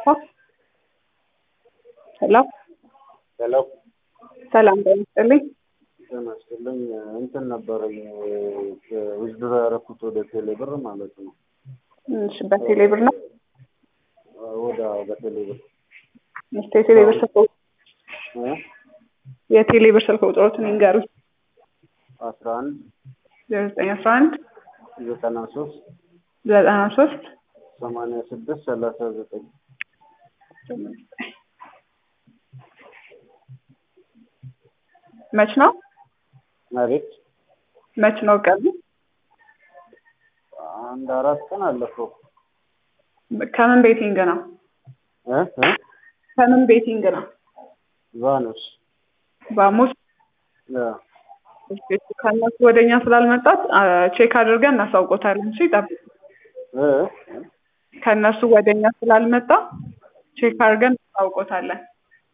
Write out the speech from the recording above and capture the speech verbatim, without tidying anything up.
ቻፓ ሄሎ ሄሎ ሰላም በሚስጥልኝ ተመስገን እንትን ነበረኝ ውዝድራ ያረኩት ወደ ቴሌብር ማለት ነው። እሺ በቴሌብር ነው ወደ በቴሌብር እስቲ ቴሌብር ስልክ እ የቴሌብር ስልክ ቁጥሮትን ይንገሩ። አስራ አንድ ዘጠኝ አስራ አንድ ዘጠና ሶስት ዘጠና ሶስት ሰማንያ ስድስት ሰላሳ ዘጠኝ መች ነው ማለት መች ነው ቀኑ? አንድ አራት ቀን አለፈው። ከምን ቤቲንግ ነው? እ እ ከምን ቤቲንግ ነው? ቫኖስ ቫሞስ ያ ከእነሱ ወደኛ ስላልመጣት ቼክ አድርገን እናሳውቆታለን። እሺ ጠብቁ። እ ከእነሱ ወደኛ ስላልመጣ ቼክ አድርገን እናሳውቆታለን።